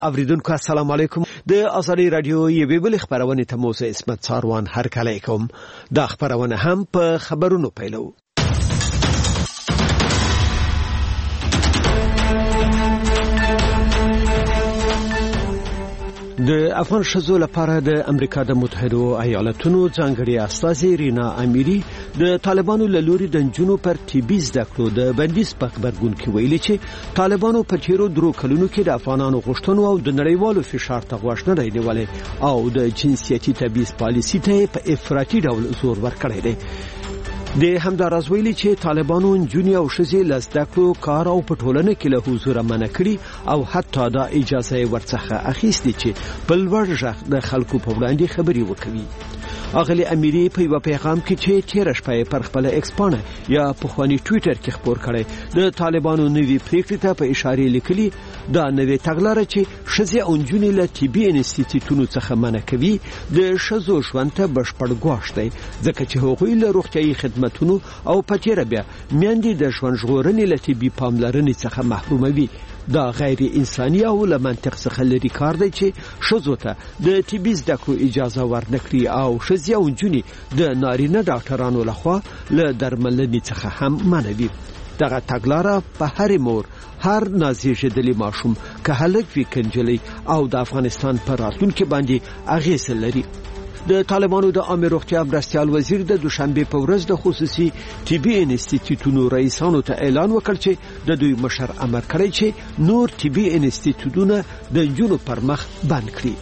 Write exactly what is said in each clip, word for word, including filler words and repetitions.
اوریدونکو السلام علیکم. د ازادي رادیو یوې بل خبرونه ته موسی اسمت څاروان هرکلی کوم. دا خبرونه هم په خبرونو پیلو. د افغان شذو لپاره د امریکا د متحده ایالاتونو ځانګړي استازي رینا امیری د طالبانو له لوري د جنونو پر طبي زده کړو د بندیز په خبرګون کې ویلي چې طالبانو په تیرو درو کلونو کې د افغانانو غوښتنو او د نړیوالو فشار ته غوږ نه دی نیولی او د جنسیتي تبعیض پالیسي ته په افراطي ډول زور ورکړی دی. د همداراز ویلي چې طالبانو جنونی او ښځې له زده کړو کار او په ټولنه کې له حضور منع کړي او حتی دا اجازه ورڅخه اخیستې چې په لوړ غږ د خلکو په وړاندې خبرې وکړي. اغلی امیری په یو پیغام کې چې تیر شپه پر خپل ایکس پاڼه یا په خواني ټوئیټر کې خبر کړي د طالبانو نوې پریکړې ته په اشاره لیکلي دا نوې تګلاره چې ښځې او نجونې له طبي انسټیټیوټونو څخه منع کوي د ښځو ژوند ته بشپړ ګواښ دی ځکه چې هغوی له روغتیايي خدماتونو او په تیر بیا میندې د ژوند ژغورنې له طبي پاملرنې څخه محروموي. دا غیر انساني او له منطق څخه لري کار دی چې ښځو ته د طبي زده کړو اجازه ورنکړي او ښځې او نجونې د نارینه ډاکټرانو لخوا له درملنې څخه هم منع وي. دغه تګلاره په هر مور هر نازېږېدلي ماشوم که هلک وي که نجلۍ او د افغانستان په راتلونکي باندې اغېز لري. د طالبانو د عامه روغتیا مرستیال وزیر د دوشنبه په ورځ د خصوصي طبي انسټیټیوټونو رئیسانو ته اعلان وکړ چې د دوی مشر امر کړی چې نور طبي انسټیټیوټونه د جنونو پر مخ بند کړي.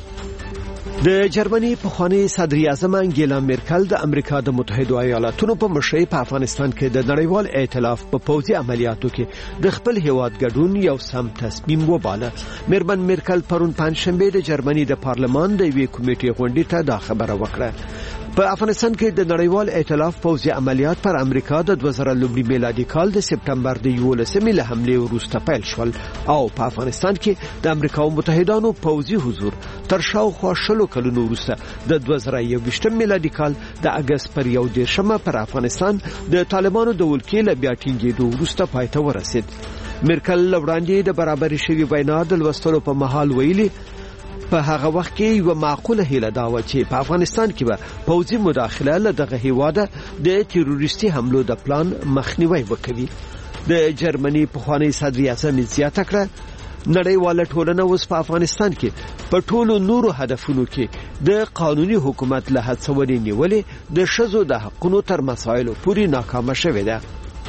د جرمني پخوانی صدر اعظم انګیلا میرکل د امریکا د متحده ایالاتونو په مشرۍ په افغانستان کې د نړیوال ائتلاف په پوځي عملیاتو کې د خپل هیواد ګډون یو سم تصمیم وباله. میرمن میرکل پرون پنځشنبه د جرمني د پارلمان د یوې کمیټې غونډې ته دا خبره وکړه. په افغانستان کې د نړیوال ائتلاف پوځي عملیات پر امریکا د دوه زره لومړي میلادي کال د سپټمبر د یولسمې له حملې وروسته پیل شول او په افغانستان کې د امریکا متحدانو پوځي حضور تر شاوخوا شلو کلونو وروسته د دوه زره یوویشتم میلادي کال د اگست پر یو دېرشمه پر افغانستان د طالبانو د ولکې له بیا ټینګېدو وروسته پای ته ورسید. میرکل وړاندې د برابرۍ شوې وینا د لوستلو په مهال ویلي په هغه وخت کې یو معقوله هیله دا و چې په افغانستان کې به پوځي مداخله له دغه هیواده د تروریستي حملو د پلان مخنیوي وکړي. د جرمني پخوانی صدر اعظم زیاته کړه نړیواله ټولنه اوس په افغانستان کې په ټولو نورو هدفونو کې د قانوني حکومت له هڅونې نیولې د ښځو د حقونو تر مسایلو پورې ناکامه شوې ده.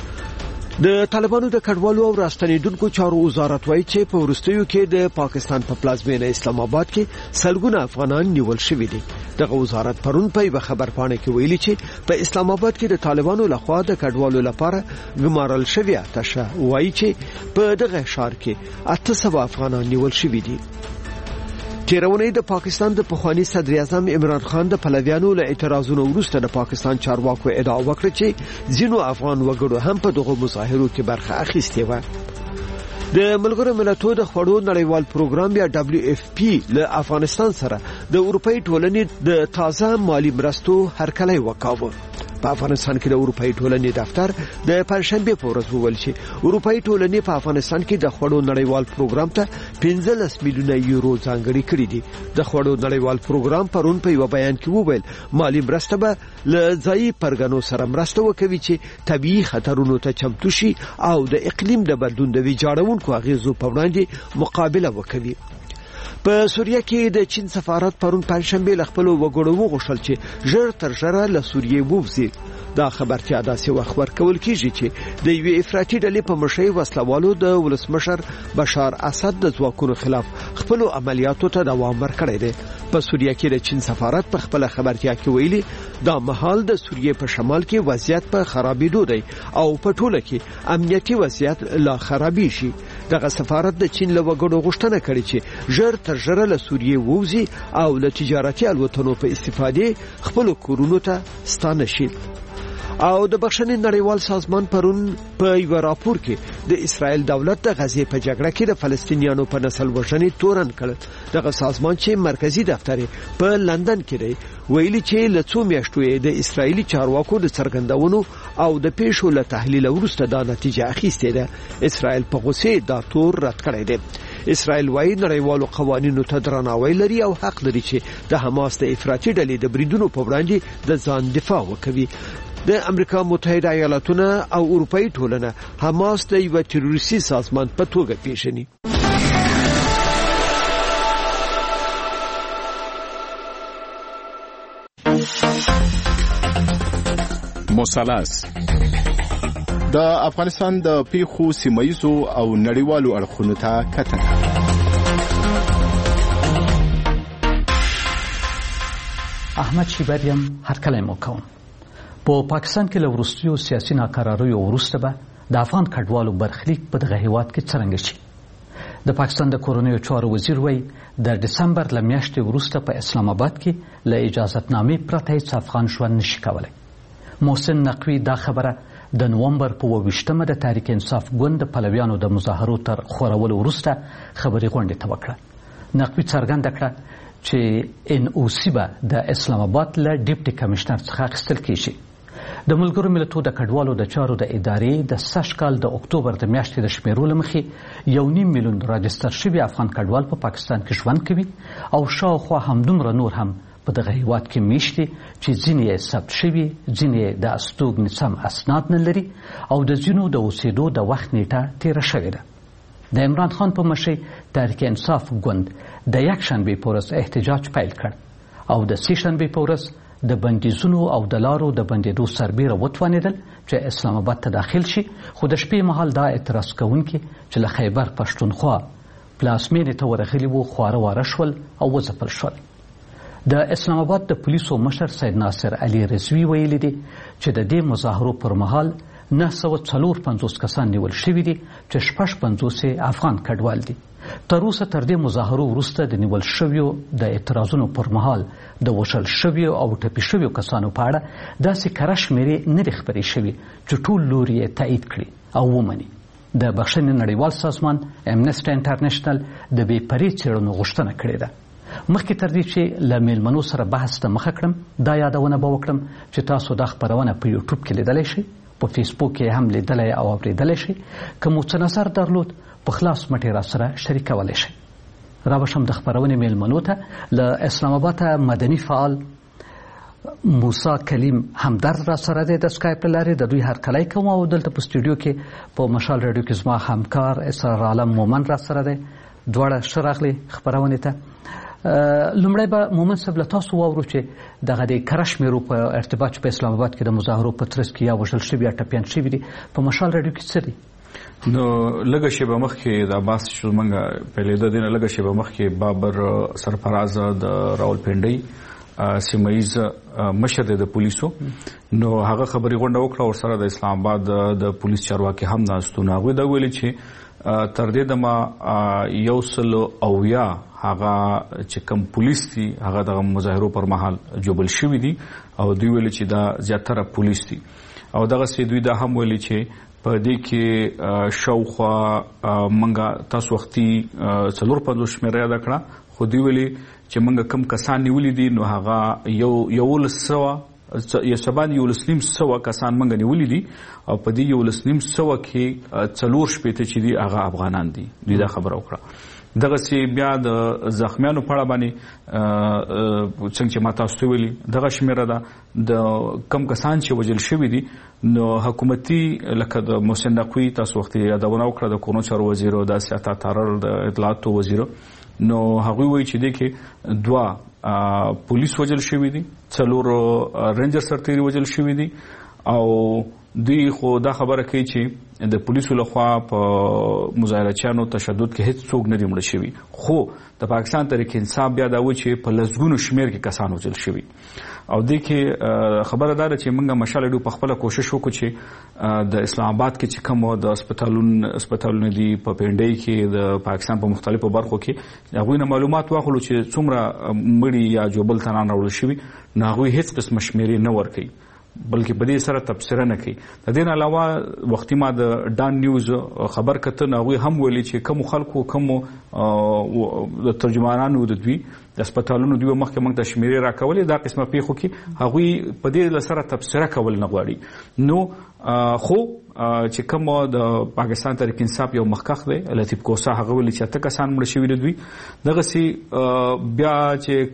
د طالبانو د کډوالو او راستنیدونکو چارو وزارت وایي چې په وروستیو کې د پاکستان په پلازمینه اسلام آباد کې سلګونه افغانان نیول شوي دي. دغه وزارت پرون په یو خبرپاڼه کې ویلي چې په اسلام آباد کې د طالبانو لخوا د کډوالو لپاره ګمارل شوی آتشه وایي چې په دغه ښار کې اته سوه افغانان نیول شوي دي. تیرونی د پاکستان د پخوانی صدر اعظم عمران خان د پلویانو له اعتراضونو وروسته د پاکستان چارواکو ادعا وکړه چې ځینو افغان وګړو هم په دغه مظاهرو کې برخه اخیستې و. د ملګرو ملتونو د خوړو نړیوال پروګرام یا دبليو اف پی له افغانستان سره د اروپאי ټولنې د تازه مالی مرستو هرکلی وکاوه. په افغانستان کې د اروپאי ټولنې دفتر د پنځشنبه په ورځ وویل چې اروپאי ټولنې په افغانستان کې د خوړو نړیوال پروګرام ته پنځلس میلیونه یورو ځانګړي کړي دي. د خوړو نړیوال پروګرام پرون په یو بیان کې وویل مالی مرسته به له ځایي پرګنو سره مرسته وکوي چې طبيعي خطرونو ته چمتو شي او د اقلیم د بدلون د ویجاړونکو اغیزو په وړاندې مقابله وکوي. په سوریه کې د چین سفارت پرون پنځشنبه ل خپل وګړو وغوښتل چې ژر تر ژره له سوریې ووځي. دا خبرتیا داسې وخت ورکول کیږي چې د یوې افراطي ډلې په مشرۍ وسلوالو د ولسمشر بشار اسد د ځواکونو خلاف خپل عملیاتو ته دوام ورکړی دی. په سوریه کې د چین سفارت په خپل خبرتیا کې ویلي دا مهال د سوریې په شمال کې وضعیت په خرابېدو دی او په ټوله کې امنیتي وضعیت لا خرابېږي. دغه سفارت د چین له وګړو غوښتنه کړې چې ژر تر ژره له سوریې ووځي او له تجارتي الوتنو په استفادې خپل کورونو ته ستانه شي. او د بخښنې نړیوال سازمان پرون په یو راپور کې د اسرائیل دولت د غزې په جګړه کې د فلسطینیانو په نسل وژنې تورن کړ. دغه سازمان چې مرکزی دفتر په لندن کې دی ویلي چې له څو میاشتو د اسرائیلي چارواکو د څرګندونو او د پیښو له تحلیل وروسته دا نتیجه اخیستې ده. اسرائیل په غوسه دا تور رد کړی دی. اسرائیل وايي نړیوالو قوانینو ته درناوی لري او حق لري چې د حماس د افراطي ډلې د بریدونو په وړاندې د ځان دفاع وکړي. د امریکا متحده ایالاتونه او اروپאי ټولنه حماس د یو تروریستي سازمان په توګه پیژني. مثلث د افغانستان د پیښو سیمایزو او نړیوالو اړخونو ته کتنه. احمد شیبریم هرکلی مو کوم. په پاکستان کې له وروستیو سیاسي ناکراریو وروسته به د افغان کډوالو برخلیک په دغه هیواد کې څرنګه شي. د پاکستان د کورنیو چارو وزیر وایي د دسمبر له میاشتې وروسته په اسلام آباد کې له اجازتنامې پرته هیڅ افغان ژوند نشي کولی. محسن نقوي دا خبره د نومبر په اووه ویشتمه د تحریک انصاف ګوند د پلویانو د مظاهرو تر خورولو وروسته خبري غونډې ته وکړه. نقوي څرګنده کړه چې ان او سی به د اسلام آباد له ډیپټي کمشنر څخه اخیستل کیږي. د ملګرو ملتونو د کډوالو د چارو د ادارې د سږ کال د اکتوبر د میاشتې د شمیرو له مخې یو نیم میلیون راجستر شوي افغان کډوال په پاکستان کې ژوند کوي او شاوخوا همدومره نور هم په دغه هیواد کې میشتي چې ځینې یې ثبت شوي، ځینې یې د استوګنې سم اسناد نه لري او د ځینو د اوسېدو د وخت نیټه تېره شوې ده. د عمران خان په مشرۍ تحریک انصاف ګوند د یکشنبې په ورځ احتجاج پیل کړ او د سې شنبې په ورځ د بندیزونو او د لارو د بندېدو سربیره وتوانېدل چې اسلام آباد ته داخل شي، خو د شپې مهال دا اعتراض کوونکي چې له خیبر پښتونخوا پلازمینې ته ورغلي وو خواره واره شول او وځپل شول. د اسلام آباد د پولیسو مشر سید ناصر علي رضوي ویلي دي چې د دې مظاهرو پر مهال نه سوه څلور پنځوس کسان نیول شوي دي چې شپږ پنځوس یې افغان کډوال دي. تر اوسه تر دې مظاهرو وروسته د نیول شویو د اعتراضونو پر مهال د وژل شویو او ټپي شویو کسانو په اړه داسې کره شمېرې نه دي خپرې شوي چې ټول لوري یې تایید کړي او ومني. د بخښنې نړیوال سازمان امنسټي انټرنیشنل د بې پرې څېړنو غوښتنه کړې ده. مخکې تر دې چې له میلمنو سره بحث ته مخه کړم دا یادونه به وکړم چې تاسو دا خپرونه په یوټیوب کې لیدلی شئ، په فیسبوک کې هم لیدلی او اورېدلی شئ. که مو څه نظر درلود په خلاص مټې را سره شریکولی شئ. رابشم د خپرونې میلمنو ته له اسلام آباده مدني فعال موسی کلیم همدرد را سره دی د سکایپ له لارې. د دوی هرکلی کوم او دلته په سټوډیو کې په مشال راډیو کې زما همکار اسرار عالم مومن را سره دی. دواړه ښه راغلي خپرونې ته. لومړی به مومن صاحب له تاسو واورو چې دغه د کره شمېرو په ارتباط په اسلام آباد کې د مظاهرو په ترڅ کې یا وژل شوي یا ټپیان شوي دي په مشال راډیو کې څه دي؟ نو لږه شیبه مخکې د عباس چې موږ پیلېده دی نه لږه شیبه مخکې بابر سرفراز د راولپنډۍ سیمایز مشر دی د پولیسو، نو هغه خبري غونډه وکړه او سره د اسلام آباد د پولیس چارواکي هم ناستو. هغوی دا ویلي چې تر دې دمه یو سل اویا هغه چې کوم پولیس دي هغه د مظاهرو پر مهال جوبل شوي دي او دوی ویلي چې دا زیاتره پولیس دي او دغسې دوی دا هم ویلي چې په دې کې شاوخوا منګه تاسو وختي څلور پنځوس شمېره یاده کړه، خو دوی ویلي چې منګه کم کسان نیولي دي نو هغه یو یولس سوه یا سبا یولس نیم سوه کسان منګه نیولي دي او په دې یولس نیم سوه کې څلور شپېته چې دي هغه افغانان دي. دوی دا خبره وکړه. دغسې بیا د زخمیانو په اړه باندې څنګه چې ما تاسو ته ویلي دغه شمېره ده د کم کسان چې وژل شوي دي نو حکومتي لکه د محسن نقوي تاسو وختي یادونه وکړه د کورنیو چارو وزیر او د سیاست تارر د اطلاعاتو وزیر، نو هغوی وایي چې دې کې دوه پولیس وژل شوي دي، څلور رینجر سرتیري وژل شوي دي او دوی خو دا خبره کوي چې د پولیسو لخوا په مظاهرچیانو تشدد کې هیڅ څوک نه دي مړه شوي، خو د پاکستان تحریک انصاف بیا دا وایي چې په لسګونو شمېر کې کسان وژل شوي. او دې کې خبره دا ده چې موږ مشال راډیو په خپله کوشش وکړو چې د اسلام آباد کې چې کوم د هسپتالونو هسپتالونه دي په پنډۍ کې د پاکستان په مختلفو برخو کې هغوی نه معلومات واخلو چې څومره مړي یا جوبل تنان راوړل شوي، نو هغوی هیڅ قسمه شمېرې نه ورکوي بلکې په دې سره تبصره نه کوي. د دې نه علاوه وختي ما د ډان نیوز خبر کته نو هغوی هم ویلي چې کومو خلکو کومو د ترجمانانو د دوی د هسپتالونو دوی مخکې موږ ته شمېرې راکولې دا قسمه پیښو کې هغوی په دې سره تبصره کول نه غواړي. نو خو چې کوم د پاکستان تحریک انصاف یو مخکخ دی لطیف کوسا هغه ولې چې اته کسان مړ شوي دوی دغه سي بیا چې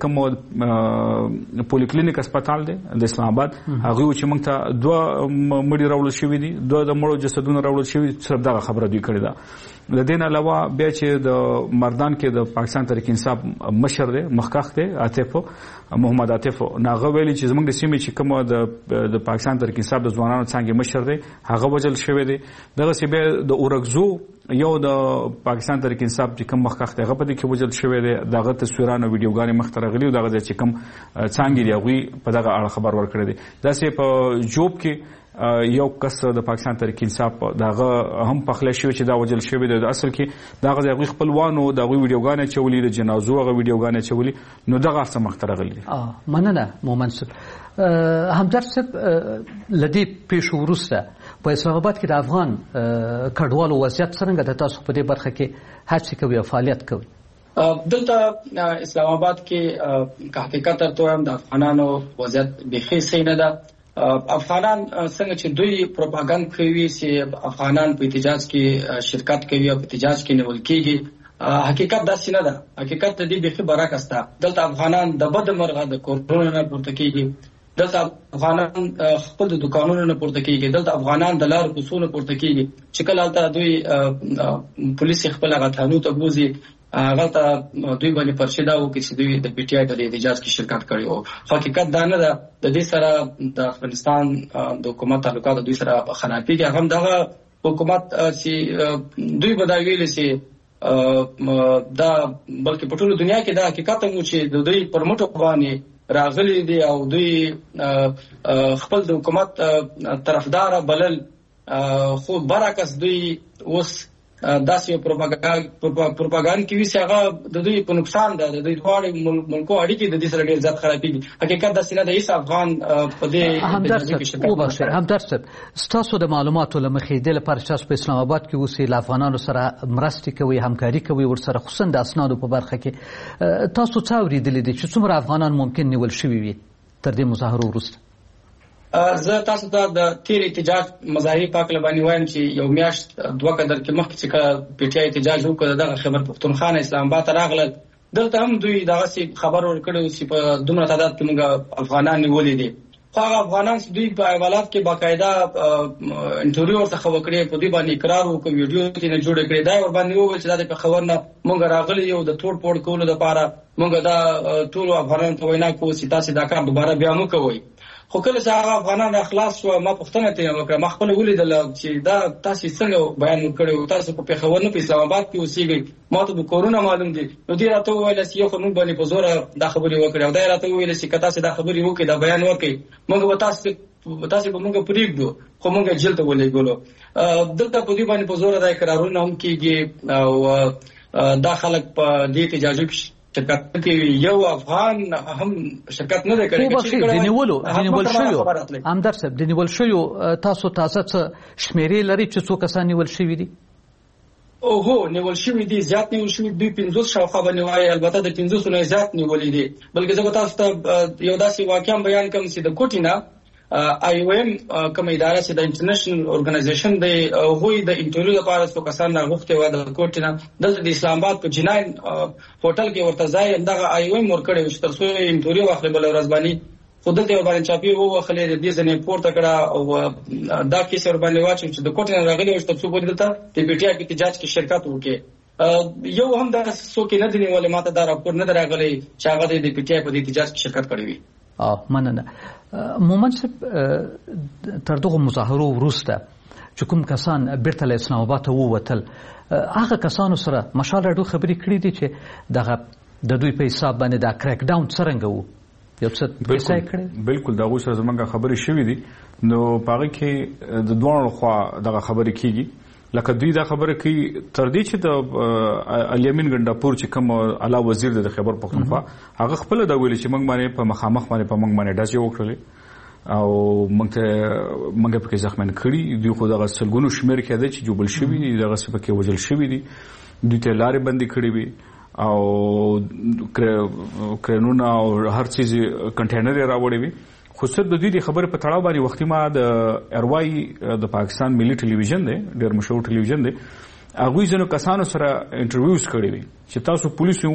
کوم پولیکلینیک هسپتال دی د اسلام آباد هغه چې موږ ته دوه مړي راوړل شوي دي دوه د مړو جسدونه راوړل شوي صرف دغه خبره دوی کړې ده د دې نه علاوه بیا چې د مردان کې د پاکستان تحریک انصاف مشر دی مخکخ دی عاطف محمد عاطف ناغه ویلي چې زموږ د سیمې چې کوم د پاکستان تحریک انصاف د ځوانانو څنګه مشر دی هغه وجل شوی دی دغه سی بیا د اورګزو یو د پاکستان تحریک انصاف چې کوم مخکخ دی هغه په دې کې وجل شوی دی دغه تصویرانو ویډیوګانې مخ ته راغلي دغه چې کوم څنګه دی هغه په دغه اړه خبر ورکړی دی داسې په جوب کې یو کس د پاکستان تحریک انصاف دغه هم پخله شوی چې دا وجل شوی دی د اصل کې دغه ځای خپلوانو دغه ویډیوګانې چولې د جنازو هغه ویډیوګانې چولې نو دغه څه مخ ته راغلي اه مننه مومن صاحب همدرد صاحب لدی پیش ورسته په اسلام آباد کې د افغان کډوالو وضعیت څنګه د تاسو په دې برخه کې هڅه کوي او فعالیت کوي دلته اسلام آباد کې که حقیقت ته هم د افغانانو وضعیت بخي سي نه ده افغانان څنګه چې دوی پروپاګاندا کوي چې افغانان په احتجاج کې شرکت کوي او په احتجاج کې نیول کېږي حقیقت دا څه نه ده حقیقت د دې بخي برعکس ده دلته افغانان د بد مرغه د کورونا نه پورته کېږي دلته افغانان خپل د دکانونو نه پورته کېږي دلته افغانان د لار کوڅو نه پورته کېږي چې کله ته دوی پولیس خپل غټانو ته بوزي هغه ته دوی باندې پرشدا وکړي چې دوی د پی ټی آی د احتجاج کې شرکت کړي او حقیقت دا نه ده د دې سره د افغانستان د حکومت تعلقات دوی سره خرابېږي هغه دغه حکومت چې دوی به دا ویل چې دا بلکې په ټول دنیا کې دا حقیقت هم چې د دوی پر مټو باندې راغلي دي او دوی خپل د حکومت طرفدار بلل خو برعکس دوی اوس داسې پروپاګاندا کوي چې هغه د دوی په نقصان ده د دوی دواړو ملکو اړیکې د دې سره ډېر زیات خرابېږي حقیقت داسې نه ده هیڅ افغان په دې همدرد صاحب ستاسو د معلوماتو له مخې د لپاره چې په اسلام آباد کې اوسئ له افغانانو سره مرستې کوي همکاري کوي ورسره خصوصا د اسنادو په برخه کې تاسو څه اورېدلي دي چې څومره افغانان ممکن نیول شوي وي تر دې مظاهرو وروسته زه تاسو ته د تیر احتجاج مظاهرې په اړه باندې وایم چې یو میاشت دوه قدر کې مخکې چې پی ټی آی احتجاج وکړ دغه خبر پښتونخوا اسلام آباد راغله دلته هم دوی دغه خبر ورکړو چې په دومره تعداد کې موږ افغانان نیولې دي خو افغانان دوی په حوالات کې باقاعده انټرویو ورته وکړي په دې باندې اقرار وکړ ویډیو ته نه جوړ کړی دا ور باندې وویل چې دا په خبر نه موږ راغلي یو د ټول پوډ کولو لپاره موږ دا ټول افغانان ته وینا کوو چې تاسو دا کار دوباره بیا مو کوئ خو کله چې هغه افغانان اخلاص شو ما پوښتنه ته وکړه ما خپل ولیدل چې دا تاسو څنګه بیان وکړو تاسو په پیښور نه په اسلام آباد کې اوسېږئ ما ته د کورونا معلوم دي نو دې راته وویل چې یو قانون باندې په زور دا خبرې وکړې او دا راته وویل چې کتا چې دا خبرې وکړي دا بیان وکړي موږ به تاسو تاسو به موږ پریږدو خو موږ جیل ته ولېږلو دلته په دې باندې په زور دا اقرارونه هم کېږي او دا خلک په دې احتجاج کې شرکت کوي یو افغان هم شرکت نه کوي چې د نیولو د نیول شوی همدرد صاحب د نیول شوی تاسو تاسو څه شمیرې لري چې څو کسان نیول شوي دي او هو نیول شوی دي زیات نیول شوی دي پنځوس شاوخوا باندې وایي البته د پنځوس نه زیات نیولې دي بلکې زه تاسو ته یو داسې واقعا بیان کوم چې د کوټینا آی او ایم کوم اداره چې د انټرنیشنل اورګنایزیشن دی هغوی د انټرویو لپاره څو کسان راغوښتي و د کوټینا دلته د اسلام آباد په جناین هوټل کې ورته ځای دغه آی او ایم ورکړی چې ترڅو انټرویو واخلي بل ورځ باندې خو دلته باندې چاپی وو خلې د دې ځنې پورته کړه او دا کیسه ور باندې واچو چې د کوټینا راغلی و چې ترڅو په دلته د پی ټی آی احتجاج کې شرکت وکړي یو هم د څوک نه دی ولې ماته دا راپور نه راغلی چې هغه د پی ټی آی په احتجاج کې شرکت کړی وي اه مننه مومن صاحب تر دغه مظاهرو وروسته چې کوم کسان بیرته له اسلام آباد ته ووتل هغه کسانو سره مشال راډیو خبرې کړې دي چې دغه د دوی په حساب باندې دا کریک ډاون څنګه وو یو څه پیسې کړې بالکل دا غو سره زمونږ خبرې شوې دي نو پاره کې د دوه خوا دغه خبرې کیږي لکه دوی دا خبره کوي تر دې چې د الیمین ګنداپور چې کوم اعلی وزیر د خیبر پختونخوا هغه خپل دا ویل چې موږ باندې په مخامخ باندې په موږ باندې ډزې وکړلې او موږ ته موږ په کې زخمن کړی دوی خو دغه سلګونو شمیر کې ده چې جوبل شوی دي دغه څه پکې وجل شوی دي دوی ته لارې بندي کړې وي او کرنونه او هر چیز کنټینر راوړې وي خو څه د دې خبرې په تړاو باندې وختي ما د ارواي د پاکستان ملي ټلویزیون دی ډېر مشهور ټلویزیون دی هغوی ځینو کسانو سره انټرویوز کړي دي چې تاسو پولیسو